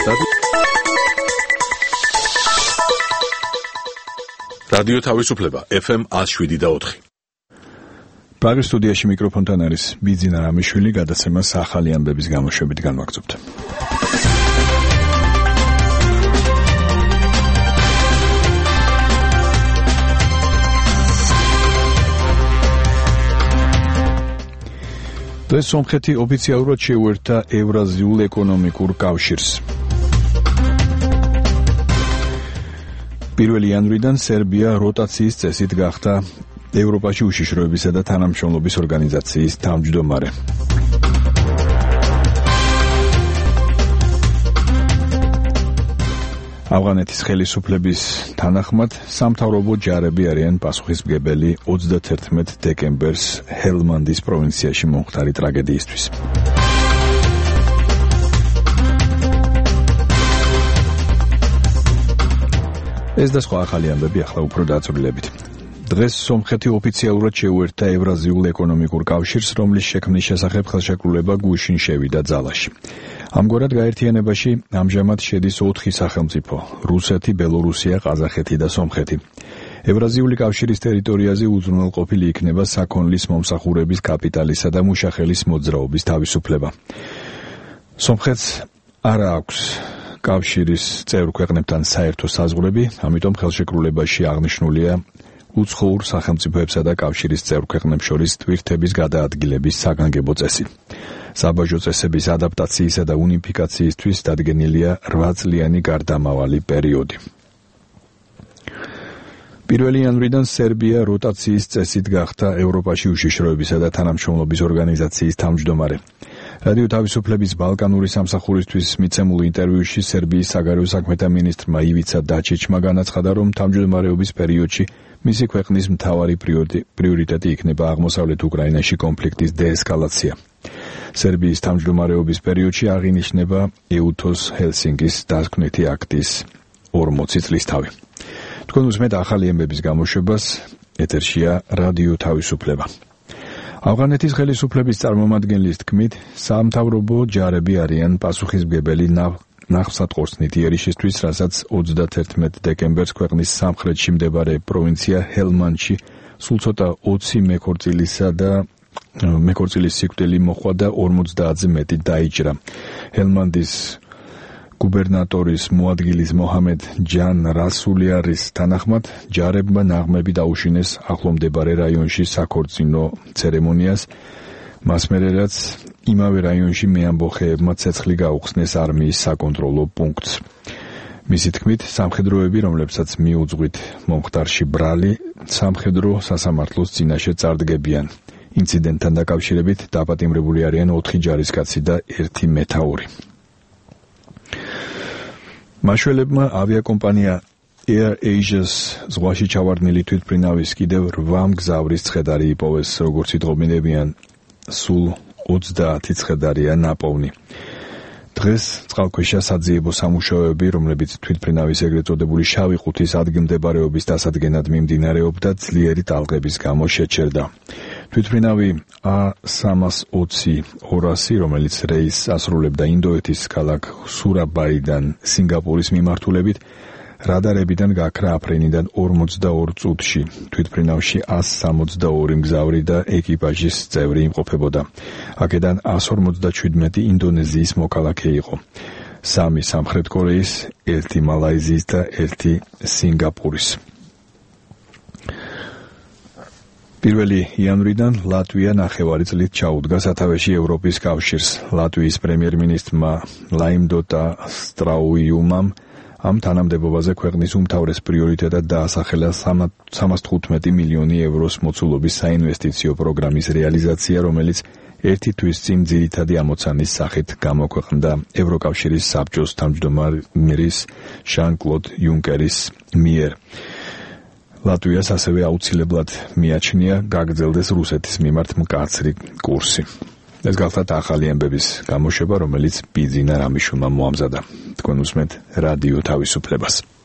რადიო თავისუფლება FM 107.4. პრაღის სტუდიაში მიკროფონთან არის ბიძინა რამიშვილი, გადაცემას ახალი ამბების გამოშვებით განვაგრძობთ. დღეს სომხეთი ოფიციალურად შეუერთდა ევრაზიულ ეკონომიკურ კავშირს. 1 იანვრიდან სერბია როტაციის წესით გახდა ევროპაში უშიშროებისა და თანამშრომლობის ორგანიზაციის თავმჯდომარე. ავღანეთის ხელისუფლების თანახმად სამთავრობო ჯარები არიან პასუხისმგებელი 31 დეკემბერს ჰელმანდის პროვინციაში მომხდარი ტრაგედიისთვის. ეს და სხვა ახალი ამბები ახლა უფრო დაწვრილებით. დღეს სომხეთი ოფიციალურად შეუერთდა ევრაზიულ ეკონომიკურ კავშირს, რომლის შექმნის შესახებ ხელშეკრულება გუშინ შევიდა ძალაში. ამგვარად გაერთიანებაში ამჟამად შედის 4 სახელმწიფო: რუსეთი, ბელორუსია, ყაზახეთი და სომხეთი. ევრაზიული კავშირის ტერიტორიაზე უზრუნველყოფილი იქნება საქონლის მომსახურების, კაპიტალისა და მუშახელის მოძრაობის თავისუფლება. სომხეთს არ აქვს კავშირის წევრ ქვეყნებთან საერთო საზღვრები, ამიტომ ხელშეკრულებაში აღნიშნულია უცხოურ სახელმწიფოებსა და კავშირის წევრ ქვეყნებს შორის ტვირთების გადაადგილების საგანგებო წესი. საბაჟო წესების ადაპტაციისა და უნიფიკაციისთვის დადგენილია 8 წლიანი გარდამავალი პერიოდი. 1 იანვრიდან სერბია როტაციის წესით გახდა ევროპაში უშიშროებისა და თანამშრომლობის ორგანიზაციის თავმჯდომარე. რადიო თავისუფლების ბალკანური სამსახურისთვის მიცემულ ინტერვიუში სერბიის საგარეო საქმეთა მინისტრმა ივიცა დაჩიჩმა განაცხადა, რომ თავმჯდომარეობის პერიოდში მისი ქვეყნის მთავარი პრიორიტეტი იქნება აღმოსავლეთ უკრაინაში კონფლიქტის დეესკალაცია. სერბიის თავმჯდომარეობის პერიოდში აღინიშნება ეუთოს ჰელსინკის დასკვნითი აქტის 40 წლისთავი. თქვენ უსმენთ ახალი ამბების გამოშვებას, ეთერშია რადიო თავისუფლება. ავღანეთის ხელისუფლების წარმომადგენლის თქმით, სამთავრობო ჯარები არიან პასუხისმგებელი ნახსატყორცნით იერიშისთვის, რასაც 31 დეკემბერს ქვეყნის სამხრეთში მდებარე პროვინცია ჰელმანდში სულ ცოტა 20 მეკორწილის სიკვდილი მოჰყვა და 50-ზე მეტი დაიჭრა. ჰელმანდის გუბერნატორის მოადგილის მოჰამედ ჯან რასულიარის თანახმად, ჯარებმა ნაღმები დაუშინეს ახლომდებარე რაიონში საქორწინო ცერემონიას, მას მერე რაც იმავე რაიონში მეამბოხეებმა ცეცხლი გაუხსნეს არმიის საკონტროლო პუნქტს. მისი თქმით, სამხედროები, რომლებსაც მიუძღვით მომხდარში ბრალი, სამხედრო სასამართლოს წინაშე წარდგებიან. ინციდენტთან დაკავშირებით დაპატიმრებული არიან 4 ჯარისკაცი და 1 მეთაური. მაშველებმა ავიაკომპანია Air Asia's ზღვაში ჩავარდნილი თვითმფრინავის კიდევ 8 მგზავრის ცხედარი იპოვეს, როგორც იტყობინებიან, სულ 30 ცხედარია ნაპოვნი. დღეს წყალქვეშა საძიებო სამუშაოები, რომლებიც თვითმფრინავის ეგრეთ წოდებული შავი ყუთის ადგილმდებარეობის დასადგენად მიმდინარეობდა, ძლიერი ტალღების გამო შეჩერდა. თვითმფრინავი A320-200, რომელიც რეისს ასრულებდა ინდოეთის ქალაქ სურაბაიდან სინგაპურის მიმართულებით, რადარებიდან გაქრა აფრენიდან 42 წუთში. თვითმფრინავში 162 მგზავრი და ეკიპაჟის წევრი იმყოფებოდა. აქედან 157 ინდონეზიის მოქალაქე იყო. 3 სამხრეთ კორეის, 1 მალაიზიის და 1 სინგაპურის. 1 იანვრიდან ლატვია ნახევარი წლით ჩაუდგა სათავეში ევროპის კავშირს. ლატვიის პრემიერ-მინისტრმა ლაიმდოტა სტრაუიუმამ ამ თანამდებობაზე ქვეყნის უმთავრეს პრიორიტეტად დაასახელა 315 მილიონი ევროს მოცულობის საინვესტიციო პროგრამის რეალიზაცია, რომელიც 1 თვის წინ ძირითადი ამოცანის სახით გამოქვეყნდა ევროკავშირის საბჭოს თავმჯდომარის ჟან-კლოდ იუნკერის მიერ. ლატვიას ასევე აუცილებლად მიაჩნია გაგრძელდეს რუსეთის მიმართ მკაცრი კურსი. ეს გახლავთ ახალი ამბების გამოშვება, რომელიც ბიძინა რამიშვილმა მოამზადა. თქვენ უსმენთ რადიო თავისუფლებას.